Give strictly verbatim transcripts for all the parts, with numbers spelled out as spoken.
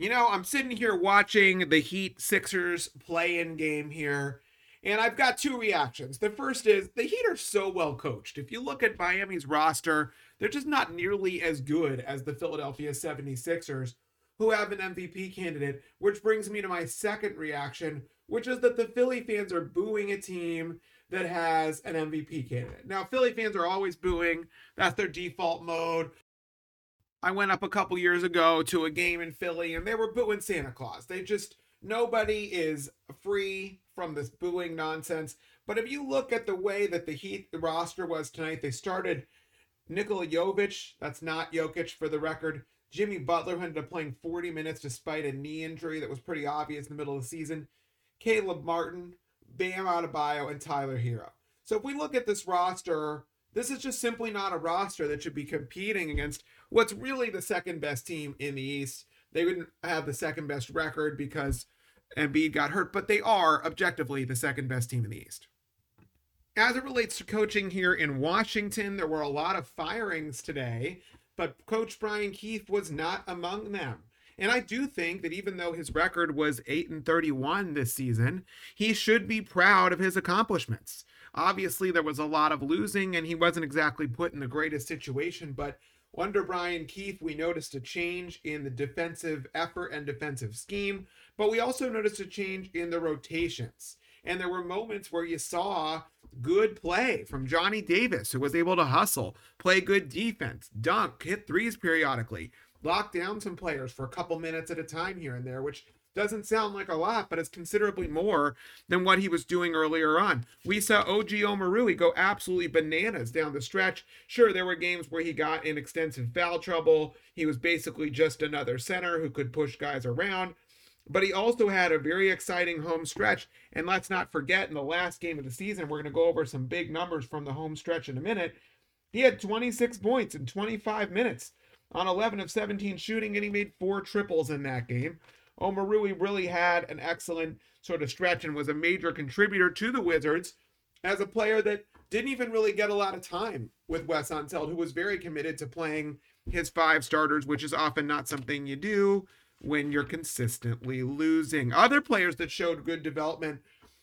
You know, I'm sitting here watching the Heat Sixers play-in game here, and I've got two reactions. The first is the Heat are so well coached. If you look at Miami's roster, they're just not nearly as good as the Philadelphia seventy-sixers, who have an M V P candidate, which brings me to my second reaction, which is that the Philly fans are booing a team that has an M V P candidate. Now, Philly fans are always booing. That's their default mode. I went up a couple years ago to a game in Philly and they were booing Santa Claus. They just, nobody is free from this booing nonsense. But if you look at the way that the Heat roster was tonight, they started Nikola Jovic, that's not Jokic for the record. Jimmy Butler ended up playing forty minutes despite a knee injury that was pretty obvious in the middle of the season. Caleb Martin, Bam Adebayo, and Tyler Hero. So if we look at this roster, this is just simply not a roster that should be competing against what's really the second best team in the East. They wouldn't have the second best record because Embiid got hurt, but they are objectively the second best team in the East. As it relates to coaching here in Washington, there were a lot of firings today, but Coach Brian Keefe was not among them. And I do think that even though his record was eight and thirty-one this season, he should be proud of his accomplishments. Obviously, there was a lot of losing, and he wasn't exactly put in the greatest situation, but under Brian Keefe, we noticed a change in the defensive effort and defensive scheme, but we also noticed a change in the rotations. And there were moments where you saw good play from Johnny Davis, who was able to hustle, play good defense, dunk, hit threes periodically, lock down some players for a couple minutes at a time here and there, which doesn't sound like a lot, but it's considerably more than what he was doing earlier on. We saw O G Omarui go absolutely bananas down the stretch. Sure, there were games where he got in extensive foul trouble. He was basically just another center who could push guys around. But he also had a very exciting home stretch. And let's not forget, in the last game of the season, we're going to go over some big numbers from the home stretch in a minute. He had twenty-six points in twenty-five minutes on eleven of seventeen shooting, and he made four triples in that game. Omarui really had an excellent sort of stretch and was a major contributor to the Wizards as a player that didn't even really get a lot of time with Wes Unseld, who was very committed to playing his five starters, which is often not something you do when you're consistently losing. Other players that showed good development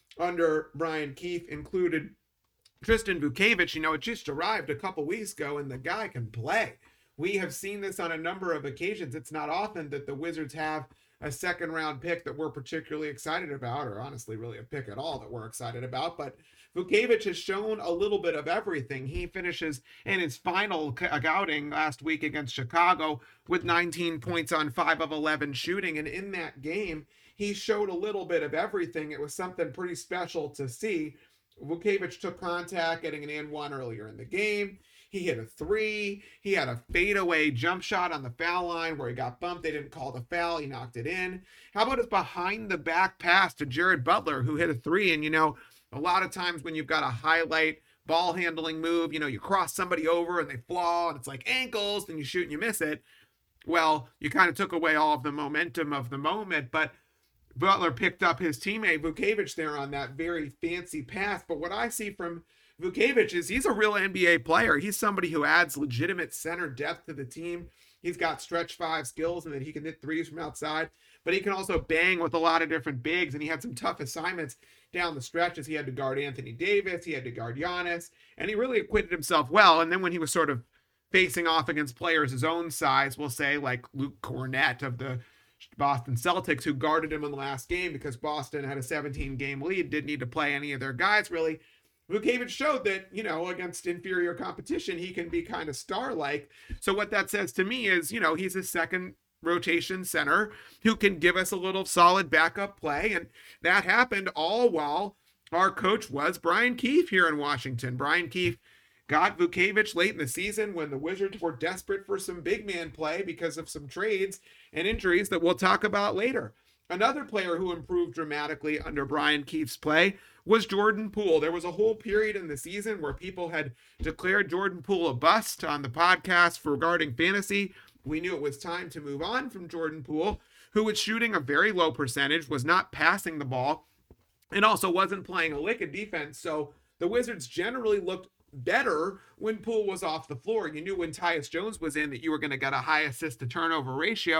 under Brian Keefe included Tristan Vukcevic. You know, it just arrived a couple weeks ago, and the guy can play. We have seen this on a number of occasions. It's not often that the Wizards have a second round pick that we're particularly excited about, or honestly really a pick at all that we're excited about. But Vukcevic has shown a little bit of everything. He finishes in his final outing last week against Chicago with nineteen points on five of eleven shooting. And in that game, he showed a little bit of everything. It was something pretty special to see. Vukcevic took contact, getting an and one earlier in the game. He hit a three. He had a fadeaway jump shot on the foul line where he got bumped. They didn't call the foul. He knocked it in. How about his behind the back pass to Jared Butler, who hit a three? And, you know, a lot of times when you've got a highlight ball handling move, you know, you cross somebody over and they fall and it's like ankles, then you shoot and you miss it. Well, you kind of took away all of the momentum of the moment, but Butler picked up his teammate Vukcevic there on that very fancy pass. But what I see from Vukcevic is he's a real N B A player. He's somebody who adds legitimate center depth to the team. He's got stretch five skills and that he can hit threes from outside, but he can also bang with a lot of different bigs. And he had some tough assignments down the stretches. He had to guard Anthony Davis. He had to guard Giannis, and he really acquitted himself well. And then when he was sort of facing off against players his own size, we'll say like Luke Cornett of the Boston Celtics, who guarded him in the last game because Boston had a seventeen game lead, didn't need to play any of their guys really. Vukcevic showed that, you know, against inferior competition, he can be kind of star-like. So what that says to me is, you know, he's a second rotation center who can give us a little solid backup play. And that happened all while our coach was Brian Keefe here in Washington. Brian Keefe got Vukcevic late in the season when the Wizards were desperate for some big man play because of some trades and injuries that we'll talk about later. Another player who improved dramatically under Brian Keefe's play was Jordan Poole. There was a whole period in the season where people had declared Jordan Poole a bust on the podcast regarding fantasy. We knew it was time to move on from Jordan Poole, who was shooting a very low percentage, was not passing the ball, and also wasn't playing a lick of defense. So the Wizards generally looked better when Poole was off the floor. You knew when Tyus Jones was in that you were going to get a high assist to turnover ratio.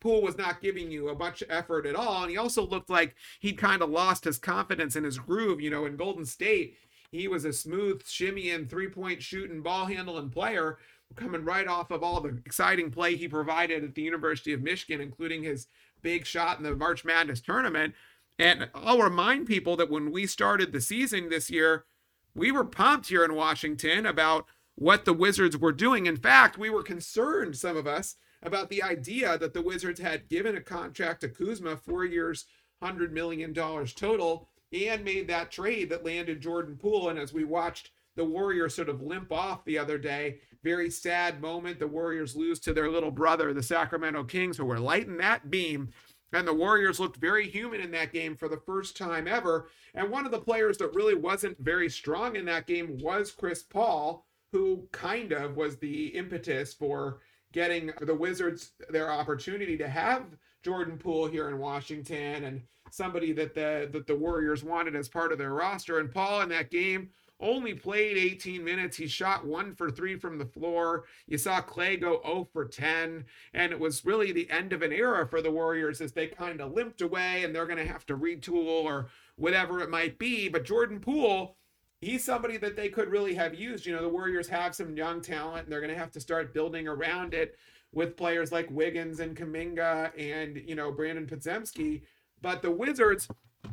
Poole was not giving you a bunch of effort at all. And he also looked like he'd kind of lost his confidence in his groove. You know, in Golden State, he was a smooth shimmying three-point shooting, ball handling player coming right off of all the exciting play he provided at the University of Michigan, including his big shot in the March Madness tournament. And I'll remind people that when we started the season this year, we were pumped here in Washington about what the Wizards were doing. In fact, we were concerned, some of us, about the idea that the Wizards had given a contract to Kuzma, four years, one hundred million dollars total, and made that trade that landed Jordan Poole. And as we watched the Warriors sort of limp off the other day, very sad moment. The Warriors lose to their little brother, the Sacramento Kings, who were lighting that beam. And the Warriors looked very human in that game for the first time ever. And one of the players that really wasn't very strong in that game was Chris Paul, who kind of was the impetus for getting the Wizards their opportunity to have Jordan Poole here in Washington, and somebody that the that the Warriors wanted as part of their roster. And Paul in that game only played eighteen minutes. He shot one for three from the floor. You saw Clay go zero for ten. And it was really the end of an era for the Warriors as they kind of limped away and they're going to have to retool or whatever it might be. But Jordan Poole, he's somebody that they could really have used. You know, the Warriors have some young talent and they're going to have to start building around it with players like Wiggins and Kuminga and, you know, Brandon Podziemski. But the Wizards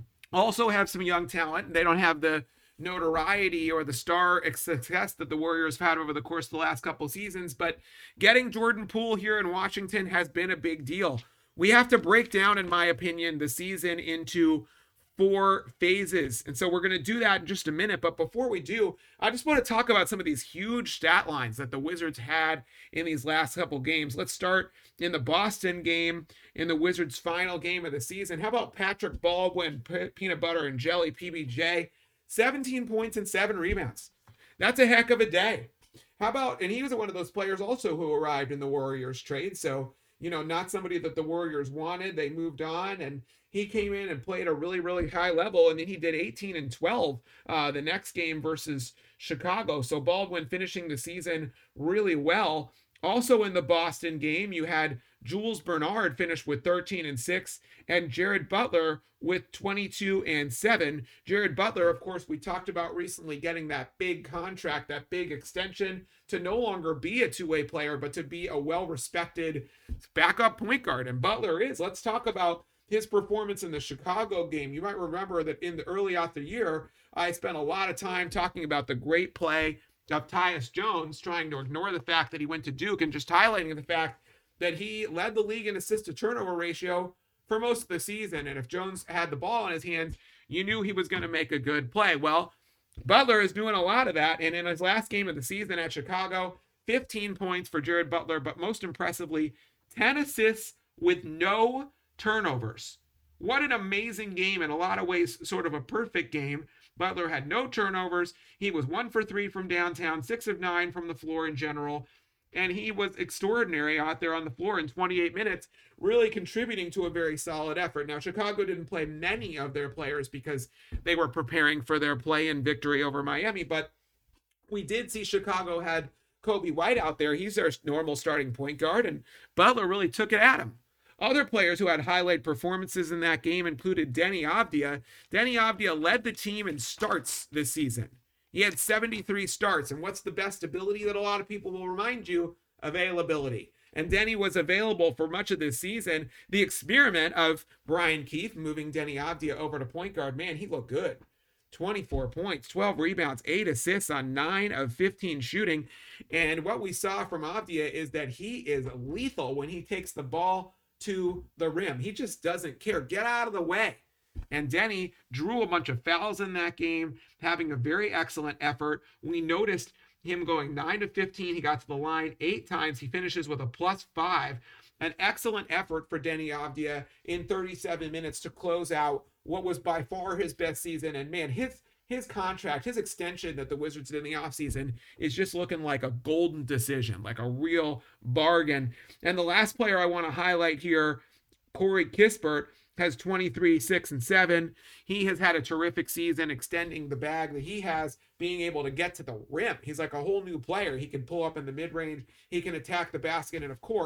also have some young talent. They don't have the notoriety or the star success that the Warriors have had over the course of the last couple of seasons, but getting Jordan Poole here in Washington has been a big deal. We have to break down, in my opinion, the season into four phases. And so we're going to do that in just a minute. But before we do, I just want to talk about some of these huge stat lines that the Wizards had in these last couple games. Let's start in the Boston game, in the Wizards' final game of the season. How about Patrick Baldwin, P- Peanut Butter and Jelly, P B J? seventeen points and seven rebounds. That's a heck of a day. How about, and he was one of those players also who arrived in the Warriors trade. So, you know, not somebody that the Warriors wanted. They moved on and he came in and played a really, really high level. And then he did eighteen and twelve uh, the next game versus Chicago. So Baldwin finishing the season really well. Also in the Boston game, you had Jules Bernard finish with thirteen and six and Jared Butler with twenty-two and seven. Jared Butler, of course, we talked about recently getting that big contract, that big extension to no longer be a two-way player, but to be a well-respected backup point guard. And Butler is. Let's talk about his performance in the Chicago game. You might remember that in the early out the year, I spent a lot of time talking about the great play of Tyus Jones, trying to ignore the fact that he went to Duke and just highlighting the fact that he led the league in assist to turnover ratio for most of the season. And if Jones had the ball in his hands, you knew he was going to make a good play. Well, Butler is doing a lot of that. And in his last game of the season at Chicago, fifteen points for Jared Butler, but most impressively, ten assists with no turnovers. What an amazing game. In a lot of ways, sort of a perfect game. Butler had no turnovers. He was one for three from downtown, six of nine from the floor in general. And he was extraordinary out there on the floor in twenty-eight minutes, really contributing to a very solid effort. Now, Chicago didn't play many of their players because they were preparing for their play-in victory over Miami. But we did see Chicago had Kobe White out there. He's their normal starting point guard, and Butler really took it at him. Other players who had highlight performances in that game included Deni Avdija. Deni Avdija led the team in starts this season. He had seventy-three starts. And what's the best ability that a lot of people will remind you? Availability. And Deni was available for much of this season. The experiment of Brian Keefe moving Deni Avdija over to point guard, man, he looked good. twenty-four points, twelve rebounds, eight assists on nine of fifteen shooting. And what we saw from Avdija is that he is lethal when he takes the ball to the rim. He just doesn't care. Get out of the way. And Deni drew a bunch of fouls in that game, having a very excellent effort. We noticed him going nine to fifteen. He got to the line eight times. He finishes with a plus five. An excellent effort for Deni Avdija in thirty-seven minutes to close out what was by far his best season. And man, his his contract, his extension that the Wizards did in the offseason is just looking like a golden decision, like a real bargain. And the last player I want to highlight here, Corey Kispert, has twenty-three, six, and seven. He has had a terrific season extending the bag that he has, being able to get to the rim. He's like a whole new player. He can pull up in the mid-range. He can attack the basket. And of course,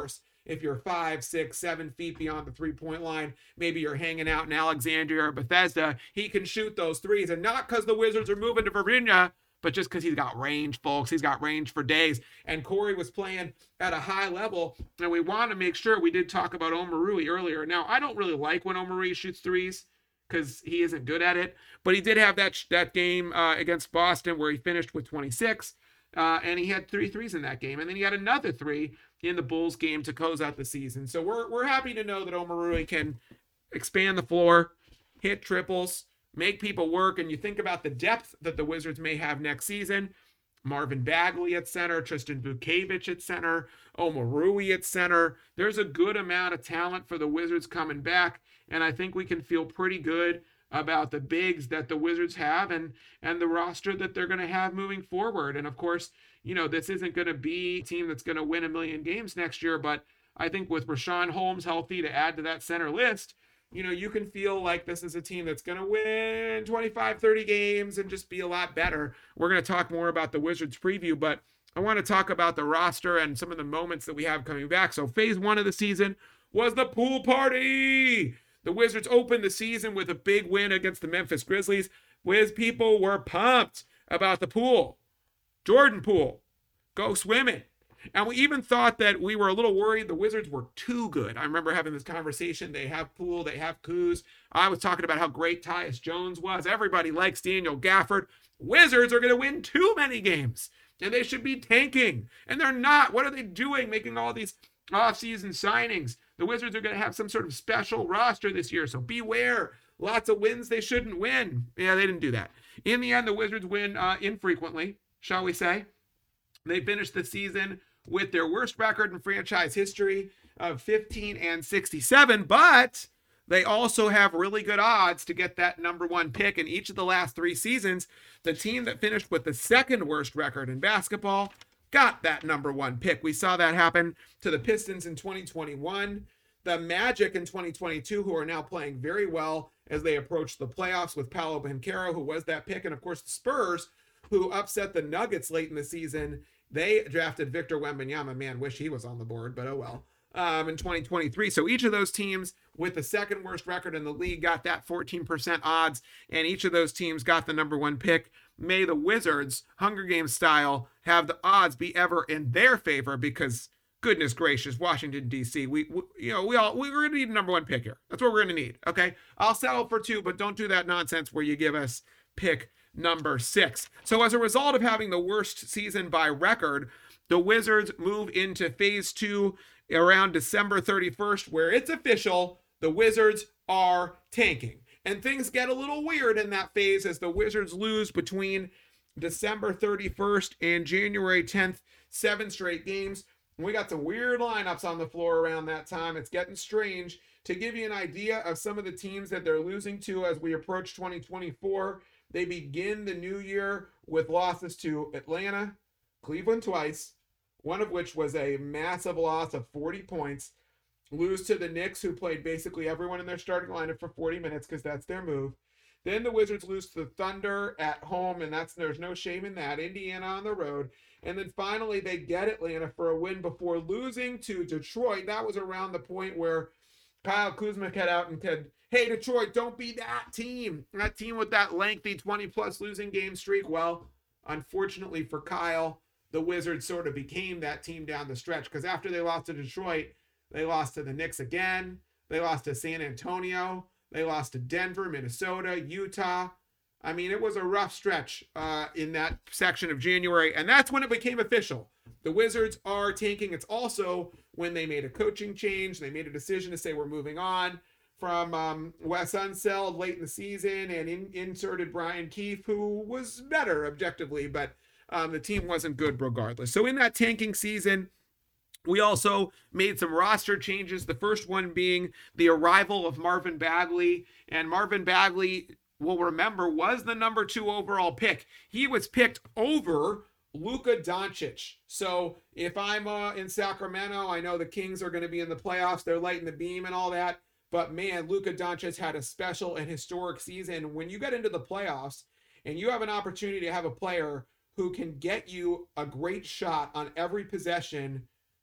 if you're five, six, seven feet beyond the three-point line, maybe you're hanging out in Alexandria or Bethesda, he can shoot those threes. And not because the Wizards are moving to Virginia, but just because he's got range, folks. He's got range for days. And Corey was playing at a high level, and we want to make sure we did talk about Omoruyi earlier. Now, I don't really like when Omoruyi shoots threes because he isn't good at it, but he did have that that game uh, against Boston where he finished with twenty-six, uh, and he had three threes in that game, and then he had another three in the Bulls game to close out the season. So we're we're happy to know that Omoruyi can expand the floor, hit triples, make people work. And you think about the depth that the Wizards may have next season. Marvin Bagley at center, Tristan Vukcevic at center, Omoruyi at center. There's a good amount of talent for the Wizards coming back, and I think we can feel pretty good about the bigs that the Wizards have and and the roster that they're going to have moving forward. And of course, you know, this isn't going to be a team that's going to win a million games next year, but I think with Richaun Holmes healthy to add to that center list, you know, you can feel like this is a team that's going to win twenty-five, thirty games and just be a lot better. We're going to talk more about the Wizards preview, but I want to talk about the roster and some of the moments that we have coming back. So phase one of the season was the pool party. The Wizards opened the season with a big win against the Memphis Grizzlies. Wiz people were pumped about the pool. Jordan Poole, go swimming. And we even thought that we were a little worried the Wizards were too good. I remember having this conversation. They have Poole, they have Kuz. I was talking about how great Tyus Jones was. Everybody likes Daniel Gafford. Wizards are going to win too many games, and they should be tanking. And they're not. What are they doing, making all these offseason signings? The Wizards are going to have some sort of special roster this year, so beware. Lots of wins they shouldn't win. Yeah, they didn't do that. In the end, the Wizards win uh, infrequently, shall we say. They finished the season with their worst record in franchise history of fifteen and sixty-seven, but they also have really good odds to get that number one pick in each of the last three seasons. The team that finished with the second worst record in basketball got that number one pick. We saw that happen to the Pistons in twenty twenty-one, the Magic in twenty twenty-two, who are now playing very well as they approach the playoffs with Paolo Banchero, who was that pick, and of course the Spurs, who upset the Nuggets late in the season. They drafted Victor Wembanyama. Man, wish he was on the board, but oh well. Um, in twenty twenty-three. So each of those teams with the second worst record in the league got that fourteen percent odds, and each of those teams got the number one pick. May the Wizards, Hunger Games style, have the odds be ever in their favor, because goodness gracious, Washington, D C, we, we you know, we all, we're going to need a number one pick here. That's what we're going to need, okay? I'll settle for two, but don't do that nonsense where you give us pick number six. So as a result of having the worst season by record, the Wizards move into phase two around December thirty-first, where it's official, the Wizards are tanking. And things get a little weird in that phase as the Wizards lose between December thirty-first and January tenth, seven straight games. We got some weird lineups on the floor around that time. It's getting strange. To give you an idea of some of the teams that they're losing to as we approach twenty twenty-four, they begin the new year with losses to Atlanta, Cleveland twice, one of which was a massive loss of forty points. Lose to the Knicks, who played basically everyone in their starting lineup for forty minutes because that's their move. Then the Wizards lose to the Thunder at home, and that's there's no shame in that. Indiana on the road. And then finally they get Atlanta for a win before losing to Detroit. That was around the point where Kyle Kuzma cut out and said, hey, Detroit, don't be that team. That team with that lengthy twenty-plus losing game streak. Well, unfortunately for Kyle, the Wizards sort of became that team down the stretch, because after they lost to Detroit, they lost to the Knicks again. They lost to San Antonio. They lost to Denver, Minnesota, Utah. I mean, it was a rough stretch uh, in that section of January, and that's when it became official. The Wizards are tanking. It's also when they made a coaching change. They made a decision to say we're moving on from um, Wes Unseld late in the season and in, inserted Brian Keefe, who was better objectively, but um, the team wasn't good regardless. So in that tanking season, we also made some roster changes. The first one being the arrival of Marvin Bagley. And Marvin Bagley, we'll remember, was the number two overall pick. He was picked over Luka Doncic. So if I'm uh, in Sacramento, I know the Kings are going to be in the playoffs. They're lighting the beam and all that. But man, Luka Doncic had a special and historic season. When you get into the playoffs and you have an opportunity to have a player who can get you a great shot on every possession,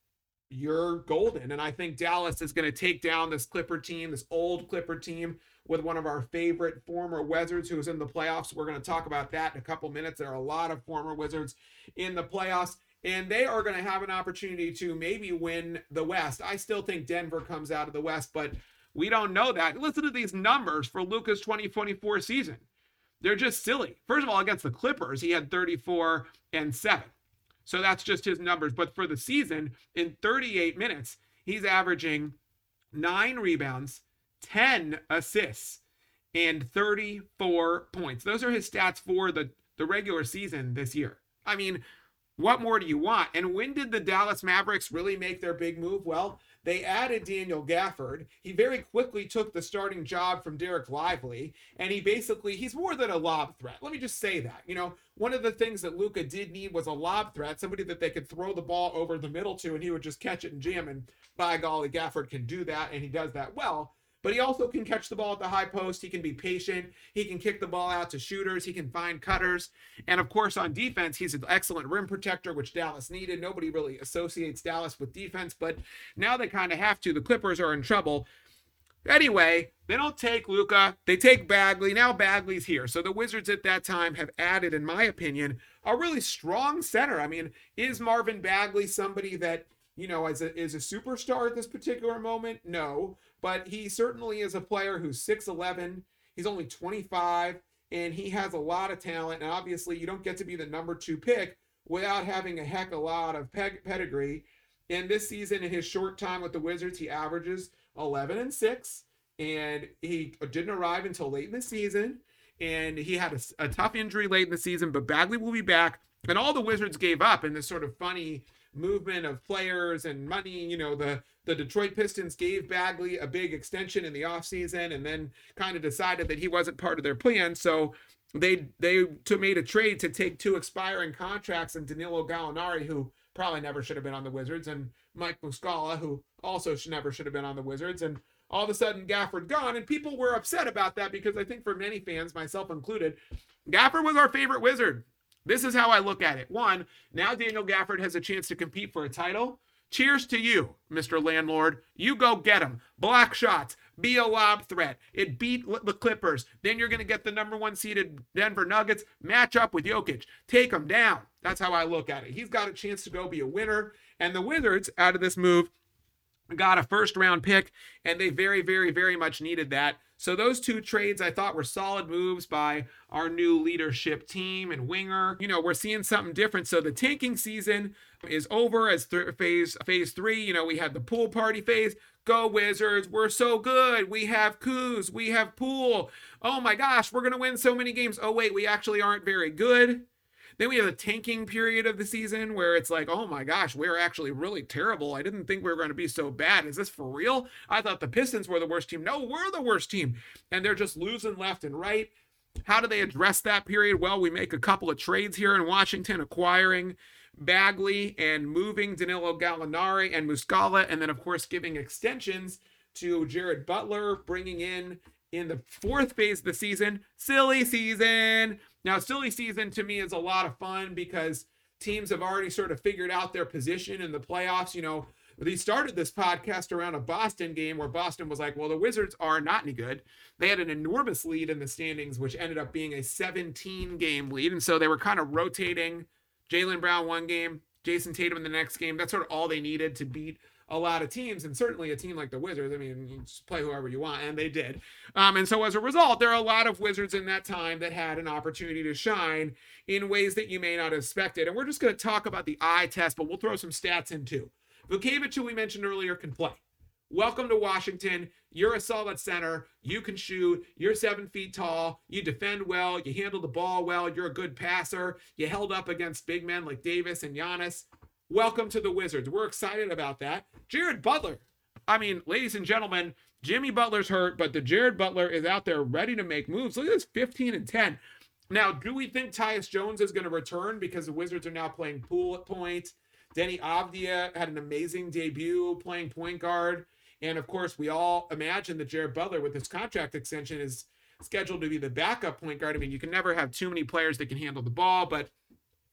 you're golden. And I think Dallas is going to take down this Clipper team, this old Clipper team, with one of our favorite former Wizards who was in the playoffs. We're going to talk about that in a couple minutes. There are a lot of former Wizards in the playoffs, and they are going to have an opportunity to maybe win the West. I still think Denver comes out of the West, but we don't know that. Listen to these numbers for Luka's twenty twenty-four season. They're just silly. First of all, against the Clippers, he had thirty-four and seven. So that's just his numbers. But for the season, in thirty-eight minutes, he's averaging nine rebounds, ten assists, and thirty-four points. Those are his stats for the, the regular season this year. I mean, what more do you want? And when did the Dallas Mavericks really make their big move? Well, they added Daniel Gafford. He very quickly took the starting job from Derek Lively, and he basically, he's more than a lob threat. Let me just say that. You know, one of the things that Luka did need was a lob threat, somebody that they could throw the ball over the middle to, and he would just catch it and jam, and by golly, Gafford can do that, and he does that well. But he also can catch the ball at the high post. He can be patient. He can kick the ball out to shooters. He can find cutters. And of course, on defense, he's an excellent rim protector, which Dallas needed. Nobody really associates Dallas with defense, but now they kind of have to. The Clippers are in trouble. Anyway, they don't take Luka. They take Bagley. Now Bagley's here. So the Wizards at that time have added, in my opinion, a really strong center. I mean, is Marvin Bagley somebody that, you know, as a, is a superstar at this particular moment? No. But he certainly is a player who's six eleven. He's only twenty-five, and he has a lot of talent. And obviously, you don't get to be the number two pick without having a heck of a lot of peg- pedigree. And this season, in his short time with the Wizards, he averages eleven and six, and he didn't arrive until late in the season. And he had a, a tough injury late in the season, but Bagley will be back. And all the Wizards gave up in this sort of funny movement of players and money. You know, the the Detroit Pistons gave Bagley a big extension in the offseason and then kind of decided that he wasn't part of their plan. So they they to made a trade to take two expiring contracts, and Danilo Gallinari, who probably never should have been on the Wizards, and Mike Muscala, who also should never should have been on the Wizards. And all of a sudden Gafford gone, and people were upset about that because I think for many fans, myself included, Gafford was our favorite Wizard. This is how I look at it. One, now Daniel Gafford has a chance to compete for a title. Cheers to you, Mister Landlord. You go get him. Block shots. Be a lob threat. It beat the Clippers. Then you're going to get the number one seeded Denver Nuggets. Match up with Jokic. Take him down. That's how I look at it. He's got a chance to go be a winner. And the Wizards, out of this move, got a first round pick, and they very, very, very much needed that. So those two trades I thought were solid moves by our new leadership team and winger. You know, we're seeing something different. So the tanking season is over as th- phase phase three. You know, we had the pool party phase. Go Wizards. We're so good. We have Kuz. We have Poole. Oh my gosh, we're going to win so many games. Oh wait, we actually aren't very good. Then we have a tanking period of the season where it's like, oh my gosh, we're actually really terrible. I didn't think we were going to be so bad. Is this for real? I thought the Pistons were the worst team. No, we're the worst team. And they're just losing left and right. How do they address that period? Well, we make a couple of trades here in Washington, acquiring Bagley and moving Danilo Gallinari and Muscala. And then, of course, giving extensions to Jared Butler, bringing in in the fourth phase of the season, silly season. Now, silly season to me is a lot of fun because teams have already sort of figured out their position in the playoffs. You know, they started this podcast around a Boston game where Boston was like, well, the Wizards are not any good. They had an enormous lead in the standings, which ended up being a seventeen game lead. And so they were kind of rotating Jaylen Brown one game, Jason Tatum in the next game. That's sort of all they needed to beat a lot of teams, and certainly a team like the Wizards. I mean, you just play whoever you want, and they did. Um, and so as a result, there are a lot of Wizards in that time that had an opportunity to shine in ways that you may not have expected. And we're just going to talk about the eye test, but we'll throw some stats in too. Vucevic, who we mentioned earlier, can play. Welcome to Washington. You're a solid center. You can shoot. You're seven feet tall. You defend well. You handle the ball well. You're a good passer. You held up against big men like Davis and Giannis. Welcome to the Wizards. We're excited about that. Jared Butler. I mean, ladies and gentlemen, Jimmy Butler's hurt, but the Jared Butler is out there ready to make moves. Look at this, fifteen and ten. Now, do we think Tyus Jones is going to return because the Wizards are now playing Poole at point? Denny Avdia had an amazing debut playing point guard. And of course, we all imagine that Jared Butler, with his contract extension, is scheduled to be the backup point guard. I mean, you can never have too many players that can handle the ball, but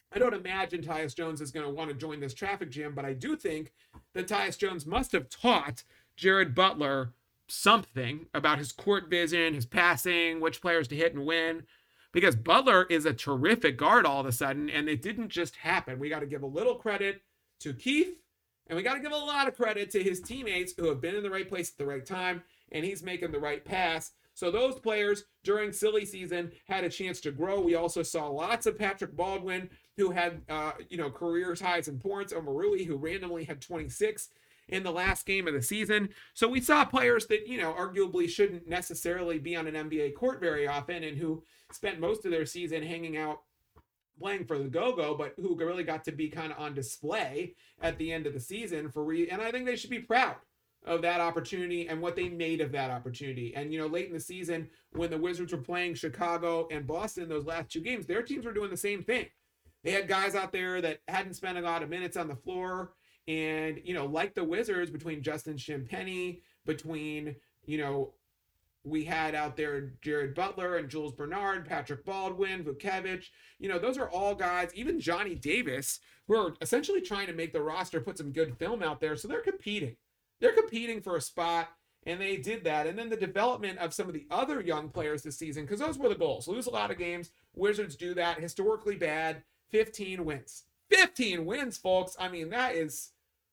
I don't imagine Tyus Jones is going to want to join this traffic jam, but I do think that Tyus Jones must have taught Jared Butler something about his court vision, his passing, which players to hit and when, because Butler is a terrific guard all of a sudden, and it didn't just happen. We got to give a little credit to Keith, and we got to give a lot of credit to his teammates who have been in the right place at the right time, and he's making the right pass. So those players during silly season had a chance to grow. We also saw lots of Patrick Baldwin, who had uh, you know career highs in points. Omarui, who randomly had twenty-six in the last game of the season. So we saw players that you know arguably shouldn't necessarily be on an N B A court very often, and who spent most of their season hanging out playing for the go-go, but who really got to be kind of on display at the end of the season for re- and I think they should be proud of that opportunity and what they made of that opportunity. And, you know, late in the season, when the Wizards were playing Chicago and Boston, those last two games, their teams were doing the same thing. They had guys out there that hadn't spent a lot of minutes on the floor. And, you know, like the Wizards, between Justin Champagnie, between, you know, we had out there Jared Butler and Jules Bernard, Patrick Baldwin, Vucevic. You know, those are all guys, even Johnny Davis, who are essentially trying to make the roster, put some good film out there. So they're competing. They're competing for a spot, and they did that. And then the development of some of the other young players this season, because those were the goals. Lose a lot of games. Wizards do that. Historically bad. fifteen wins. fifteen wins, folks. I mean, that is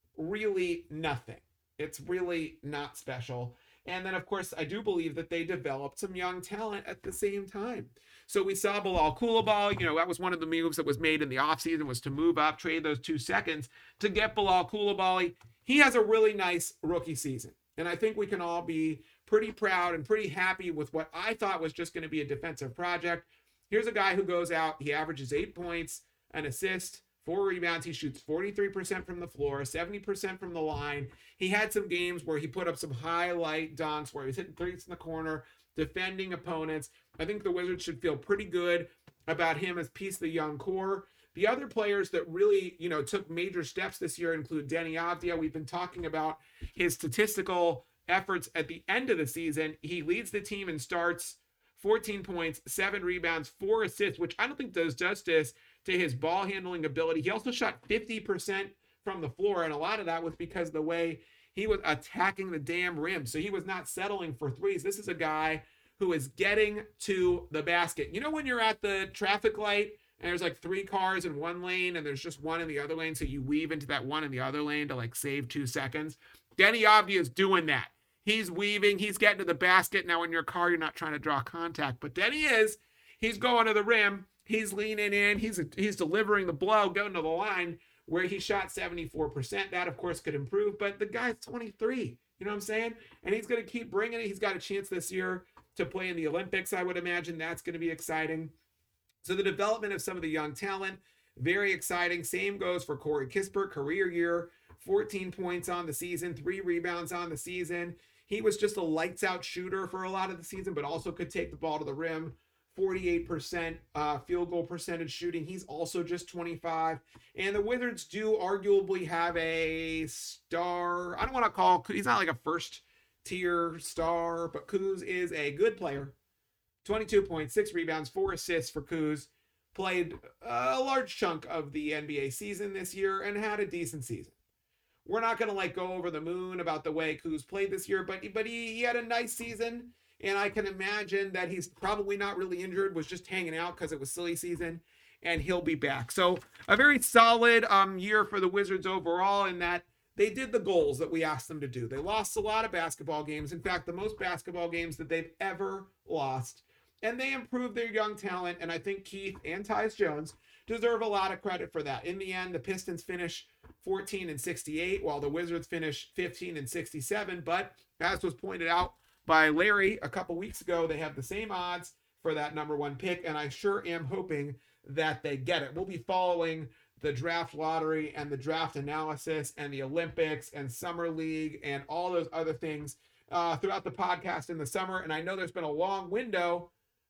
really nothing. It's really not special. And then, of course, I do believe that they developed some young talent at the same time. So we saw Bilal Coulibaly. You know, that was one of the moves that was made in the offseason, was to move up, trade those two seconds to get Bilal Coulibaly. He has a really nice rookie season. And I think we can all be pretty proud and pretty happy with what I thought was just going to be a defensive project. Here's a guy who goes out, he averages eight points, an assist, four rebounds. He shoots forty-three percent from the floor, seventy percent from the line. He had some games where he put up some highlight dunks, where he was hitting threes in the corner, defending opponents. I think the Wizards should feel pretty good about him as piece of the young core. The other players that really, you know, took major steps this year include Deni Avdija. We've been talking about his statistical efforts at the end of the season. He leads the team in starts, fourteen points, seven rebounds, four assists, which I don't think does justice to his ball handling ability. He also shot fifty percent from the floor, and a lot of that was because of the way he was attacking the damn rim. So he was not settling for threes. This is a guy who is getting to the basket. You know, when you're at the traffic light and there's like three cars in one lane and there's just one in the other lane, so you weave into that one in the other lane to like save two seconds. Deni Avdija is doing that. He's weaving, he's getting to the basket. Now in your car, you're not trying to draw contact, but Deni is. He's going to the rim. He's leaning in. He's he's delivering the blow, going to the line where he shot seventy-four percent. That, of course, could improve, but the guy's twenty-three. You know what I'm saying? And he's going to keep bringing it. He's got a chance this year to play in the Olympics, I would imagine. That's going to be exciting. So the development of some of the young talent, very exciting. Same goes for Corey Kispert, career year, fourteen points on the season, three rebounds on the season. He was just a lights-out shooter for a lot of the season, but also could take the ball to the rim. forty-eight percent uh, field goal percentage shooting. He's also just twenty-five. And the Wizards do arguably have a star. I don't want to call, he's not like a first tier star, but Kuz is a good player. twenty-two points, six rebounds, four assists for Kuz. Played a large chunk of the N B A season this year and had a decent season. We're not going to like go over the moon about the way Kuz played this year, but, but he, he had a nice season. And I can imagine that he's probably not really injured, was just hanging out because it was silly season, and he'll be back. So a very solid um, year for the Wizards overall, in that they did the goals that we asked them to do. They lost a lot of basketball games. In fact, the most basketball games that they've ever lost. And they improved their young talent, and I think Keith and Tyus Jones deserve a lot of credit for that. In the end, the Pistons finish fourteen and sixty-eight, while the Wizards finish fifteen and sixty-seven. But as was pointed out by Larry a couple weeks ago, they have the same odds for that number one pick, and I sure am hoping that they get it. We'll be following the draft lottery and the draft analysis and the Olympics and Summer League and all those other things uh, throughout the podcast in the summer. And I know there's been a long window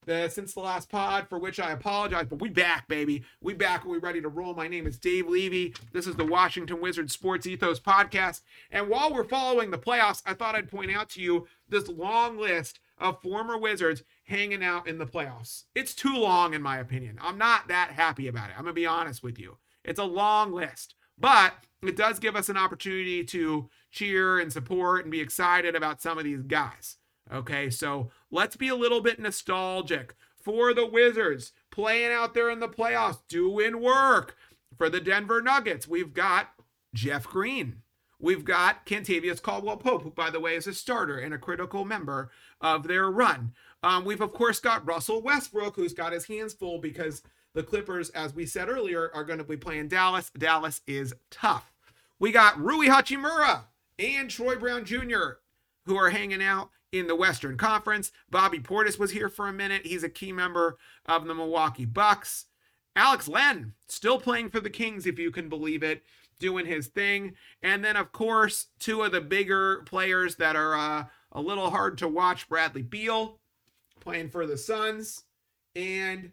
uh, since the last pod, for which I apologize, but we back, baby. We back and we ready to roll. My name is Dave Levy. This is the Washington Wizards Sports Ethos podcast. And while we're following the playoffs, I thought I'd point out to you this long list of former Wizards hanging out in the playoffs. It's too long, in my opinion. I'm not that happy about it. I'm going to be honest with you. It's a long list, but it does give us an opportunity to cheer and support and be excited about some of these guys. Okay, so let's be a little bit nostalgic for the Wizards playing out there in the playoffs, doing work. For the Denver Nuggets, we've got Jeff Green. We've got Kentavious Caldwell-Pope, who, by the way, is a starter and a critical member of their run. Um, we've, of course, got Russell Westbrook, who's got his hands full because the Clippers, as we said earlier, are going to be playing Dallas. Dallas is tough. We got Rui Hachimura and Troy Brown Junior, who are hanging out in the Western Conference. Bobby Portis was here for a minute. He's a key member of the Milwaukee Bucks. Alex Len, still playing for the Kings, if you can believe it, doing his thing. And then, of course, two of the bigger players that are uh, a little hard to watch, Bradley Beal, playing for the Suns, and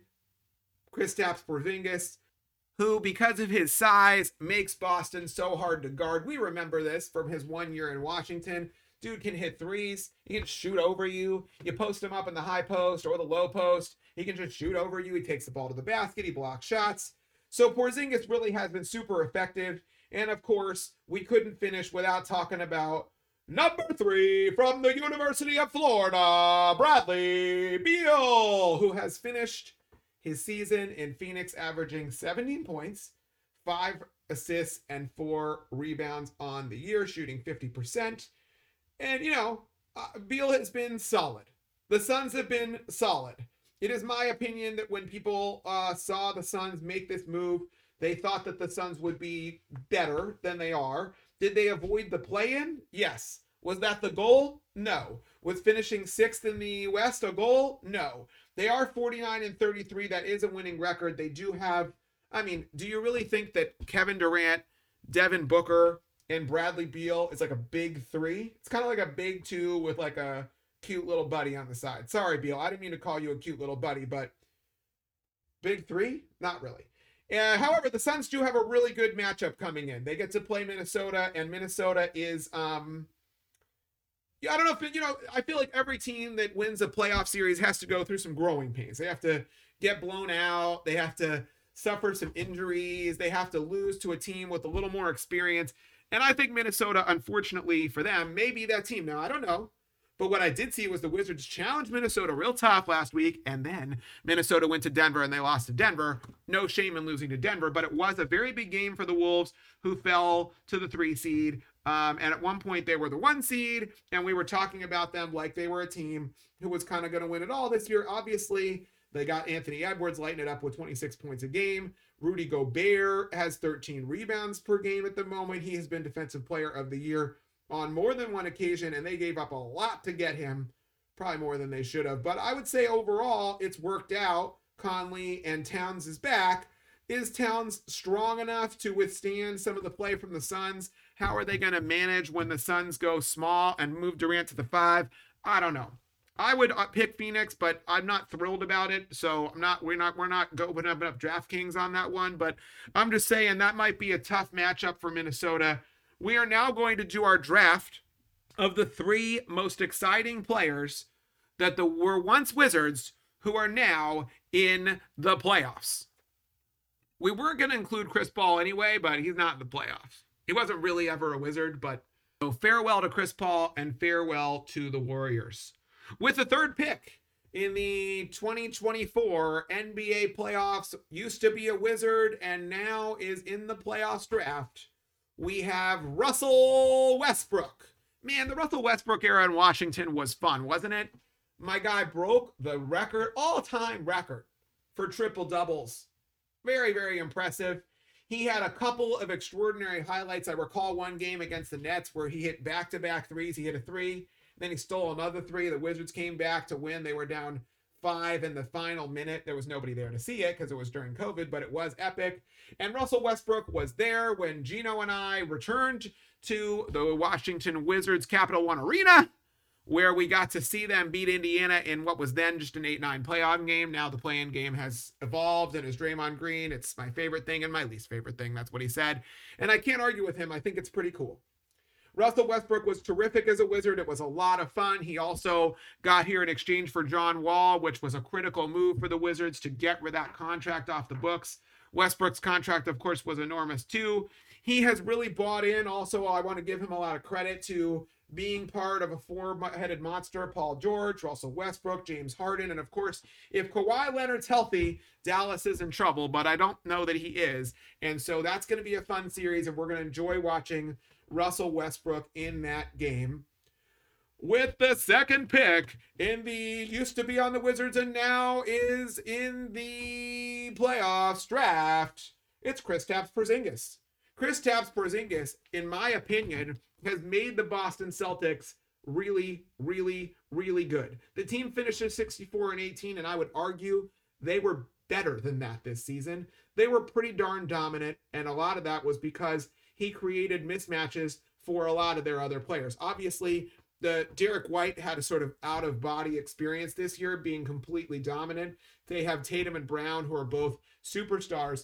Kristaps Porzingis, who, because of his size, makes Boston so hard to guard. We remember this from his one year in Washington. Dude can hit threes. He can shoot over you. You post him up in the high post or the low post. He can just shoot over you. He takes the ball to the basket. He blocks shots. So Porzingis really has been super effective. And of course, we couldn't finish without talking about number three from the University of Florida, Bradley Beal, who has finished his season in Phoenix averaging seventeen points, five assists, and four rebounds on the year, shooting fifty percent. And, you know, uh, Beal has been solid. The Suns have been solid. It is my opinion that when people uh, saw the Suns make this move, they thought that the Suns would be better than they are. Did they avoid the play-in? Yes. Was that the goal? No. Was finishing sixth in the West a goal? No. They are forty-nine and thirty-three. That is a winning record. They do have, I mean, do you really think that Kevin Durant, Devin Booker, and Bradley Beal is like a big three? It's kind of like a big two with like a cute little buddy on the side. Sorry, Beal. I didn't mean to call you a cute little buddy, but big three? Not really. Uh, however, the Suns do have a really good matchup coming in. They get to play Minnesota, and Minnesota is, um, yeah, I don't know if, it, you know, I feel like every team that wins a playoff series has to go through some growing pains. They have to get blown out. They have to suffer some injuries. They have to lose to a team with a little more experience. And I think Minnesota, unfortunately for them, may be that team. Now, I don't know. But what I did see was the Wizards challenged Minnesota real tough last week. And then Minnesota went to Denver and they lost to Denver. No shame in losing to Denver. But it was a very big game for the Wolves, who fell to the three seed. Um, and at one point, they were the one seed. And we were talking about them like they were a team who was kind of going to win it all this year. Obviously, they got Anthony Edwards lighting it up with twenty-six points a game. Rudy Gobert has thirteen rebounds per game at the moment. He has been Defensive Player of the Year on more than one occasion, and they gave up a lot to get him, probably more than they should have. But I would say overall, it's worked out. Conley and Towns is back. Is Towns strong enough to withstand some of the play from the Suns? How are they going to manage when the Suns go small and move Durant to the five? I don't know. I would pick Phoenix, but I'm not thrilled about it. So I'm not, we're not, we're not going up enough DraftKings on that one, but I'm just saying that might be a tough matchup for Minnesota. We are now going to do our draft of the three most exciting players that the were once Wizards who are now in the playoffs. We weren't going to include Chris Paul anyway, but he's not in the playoffs. He wasn't really ever a Wizard, but so farewell to Chris Paul and farewell to the Warriors. With the third pick in the twenty twenty-four N B A playoffs, used to be a Wizard and now is in the playoffs draft, we have Russell Westbrook. Man, the Russell Westbrook era in Washington was fun, wasn't it? My guy broke the record, all-time record for triple doubles. Very, very impressive. He had a couple of extraordinary highlights. I recall one game against the Nets where he hit back-to-back threes. He hit a three. Then he stole another three. The Wizards came back to win. They were down five in the final minute. There was nobody there to see it because it was during COVID, but it was epic. And Russell Westbrook was there when Gino and I returned to the Washington Wizards Capital One Arena, where we got to see them beat Indiana in what was then just an eight nine playoff game. Now the play-in game has evolved, and as Draymond Green, it's my favorite thing and my least favorite thing. That's what he said. And I can't argue with him. I think it's pretty cool. Russell Westbrook was terrific as a Wizard. It was a lot of fun. He also got here in exchange for John Wall, which was a critical move for the Wizards to get rid of that contract off the books. Westbrook's contract, of course, was enormous too. He has really bought in. Also, I want to give him a lot of credit to being part of a four-headed monster: Paul George, Russell Westbrook, James Harden, and of course, if Kawhi Leonard's healthy, Dallas is in trouble, but I don't know that he is. And so that's going to be a fun series, and we're going to enjoy watching Russell Westbrook in that game. With the second pick in the used to be on the Wizards and now is in the playoffs draft, it's Kristaps Porzingis. Kristaps Porzingis, in my opinion, has made the Boston Celtics really, really, really good. The team finished at sixty-four and eighteen, and I would argue they were better than that this season. They were pretty darn dominant, and a lot of that was because he created mismatches for a lot of their other players. Obviously, the Derek White had a sort of out-of-body experience this year, being completely dominant. They have Tatum and Brown, who are both superstars.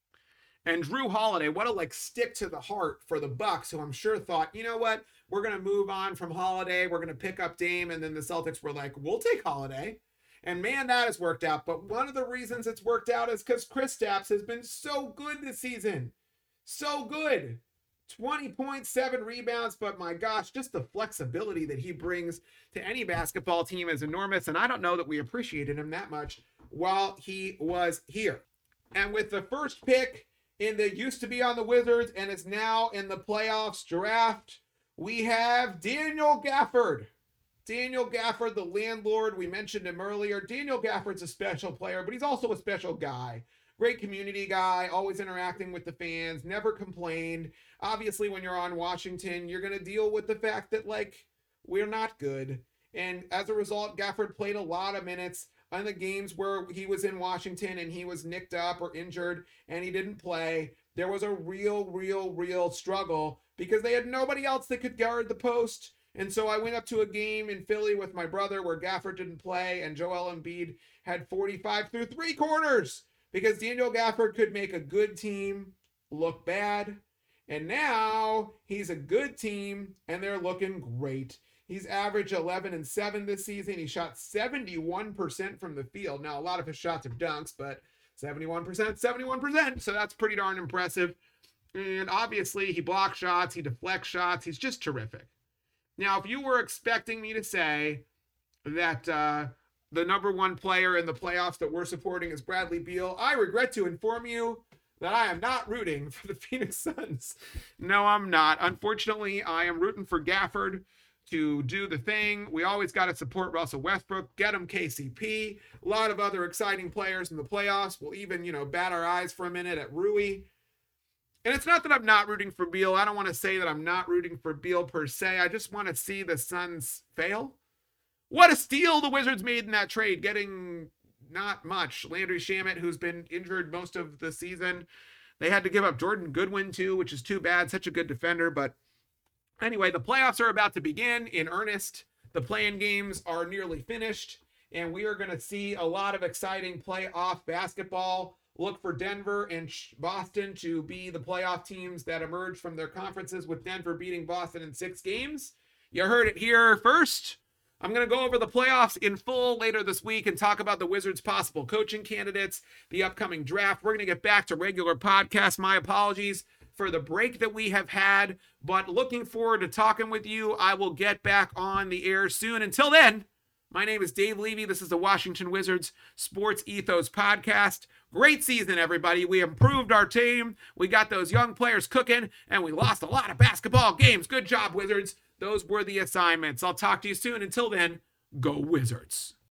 And Drew Holiday, what a like stick to the heart for the Bucks, who I'm sure thought, you know what, we're going to move on from Holiday. We're going to pick up Dame. And then the Celtics were like, we'll take Holiday. And man, that has worked out. But one of the reasons it's worked out is because Kristaps has been so good this season. So good. twenty point seven rebounds. But my gosh, just the flexibility that he brings to any basketball team is enormous. And I don't know that we appreciated him that much while he was here. And with the first pick in the used to be on the Wizards and is now in the playoffs draft, we have Daniel Gafford. Daniel Gafford, the landlord. We mentioned him earlier. Daniel Gafford's a special player, but he's also a special guy. Great community guy, always interacting with the fans, never complained. Obviously, when you're on Washington, you're going to deal with the fact that, like, we're not good. And as a result, Gafford played a lot of minutes on the games where he was in Washington and he was nicked up or injured and he didn't play. There was a real, real, real struggle because they had nobody else that could guard the post. And so I went up to a game in Philly with my brother where Gafford didn't play and Joel Embiid had forty-five through three quarters because Daniel Gafford could make a good team look bad. And now he's a good team and they're looking great. He's averaged eleven and seven this season. He shot seventy-one percent from the field. Now, a lot of his shots are dunks, but seventy-one percent, seventy-one percent. So that's pretty darn impressive. And obviously, he blocks shots. He deflects shots. He's just terrific. Now, if you were expecting me to say that uh, the number one player in the playoffs that we're supporting is Bradley Beal, I regret to inform you that I am not rooting for the Phoenix Suns. No, I'm not. Unfortunately, I am rooting for Gafford to do the thing. We always got to support Russell Westbrook, get him K C P. A lot of other exciting players in the playoffs. We'll even, you know, bat our eyes for a minute at Rui. And it's not that I'm not rooting for Beal. I don't want to say that I'm not rooting for Beal per se. I just want to see the Suns fail. What a steal the Wizards made in that trade, getting not much. Landry Shamet, who's been injured most of the season. They had to give up Jordan Goodwin too, which is too bad. Such a good defender, but anyway, the playoffs are about to begin in earnest. The play-in games are nearly finished, and we are going to see a lot of exciting playoff basketball. Look for Denver and Boston to be the playoff teams that emerge from their conferences, with Denver beating Boston in six games. You heard it here first. I'm going to go over the playoffs in full later this week and talk about the Wizards' possible coaching candidates, the upcoming draft. We're going to get back to regular podcasts. My apologies for the break that we have had, but looking forward to talking with you. I will get back on the air soon. Until then, my name is Dave Levy. This is the Washington Wizards Sports Ethos Podcast. Great season, everybody. We improved our team. We got those young players cooking, and we lost a lot of basketball games. Good job, Wizards. Those were the assignments. I'll talk to you soon. Until then, go Wizards.